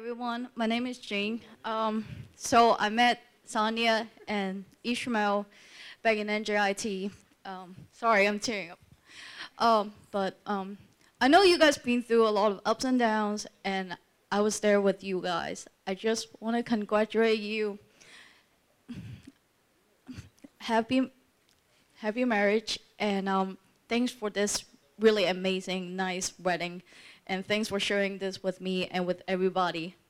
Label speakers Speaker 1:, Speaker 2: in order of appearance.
Speaker 1: everyone. My name is Jane. So I met Sonia and Ishmael back in NJIT. Sorry, I'm tearing up. But I know you guys been through a lot of ups and downs, and I was there with you guys. I just want to congratulate you. Happy, happy marriage, and thanks for this really amazing, nice wedding, and thanks for sharing this with me and with everybody.